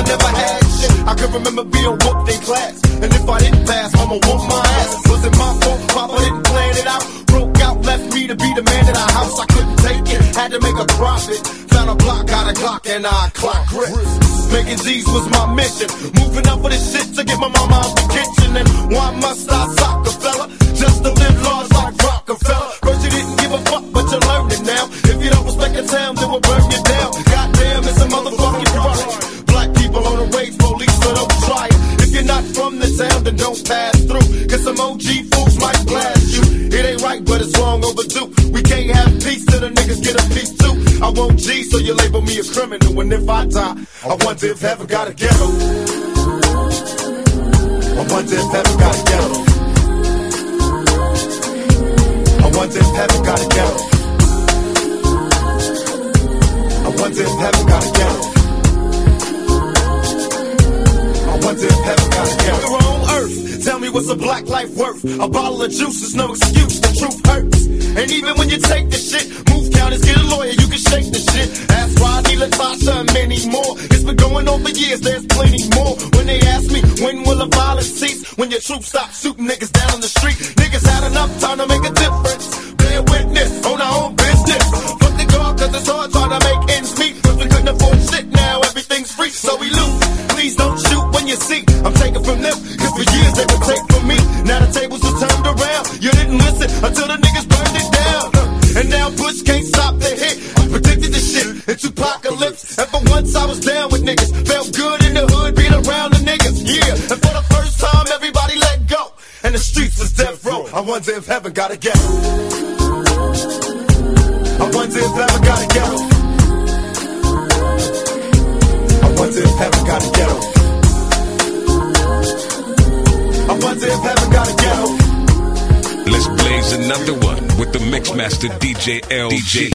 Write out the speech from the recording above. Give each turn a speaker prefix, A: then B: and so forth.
A: never had shit. I can remember being whooped in class, and if I didn't pass, I'ma whoop my ass. Was it my fault? Papa didn't plan it out. Broke out, left me to be the man at our house. I couldn't take it, had to make a profit. Found a block, got a Glock, and I clock grips. Making G's was my mission. Moving up for this shit to get my mama out the kitchen. And why must I sock a fella? Just to live large like Rockefeller. First you didn't give a fuck, but you learned it now. If you don't respect your town, then we'll burn you down. Goddamn, it's a motherfucking right. Black people on the rage police, so don't try it. If you're not from the town, then don't pass through. Cause some OG fools might blast you. It ain't right, but it's long overdue. We can't have peace till the niggas get a piece too. I want G, so you label me a criminal. And if I die, I wonder if heaven got a ghetto. I wonder if heaven got a ghetto. I wonder if heaven got a ghetto. I wonder if heaven got a ghetto. I wonder if heaven got a ghetto. You're on earth. Tell me what's a black life worth? A bottle of juice is no excuse. The truth hurts. And even when you take the shit, move counters, get a lawyer, you can shake the shit. Ask Rodney, Latasha, and many more. It's been going on for years, there's plenty more. When they ask me, when will the violence cease? When your troops stop shooting niggas down on the street. Niggas had enough time to make a difference. Bear witness, on our own business. Fuck the car, cause it's hard trying to make ends meet. Cause we couldn't afford shit, now everything's free, so we lose. Please don't shoot when you see I'm taking from them, cause for years they would take from me. Now the tables are turned around. You didn't listen until the niggas burned it down. And now Bush can't stop the hit. I predicted the shit into apocalypse. And for once I was down with niggas. Felt good in the hood, being around the niggas. Yeah, and for the first time everybody let go. And the streets was death row. I wonder if heaven got a ghetto. I wonder if heaven got a ghetto. I wonder if heaven got a ghetto. I wonder if heaven got a ghetto.
B: Let's blaze another one with the Mixmaster DJ LG.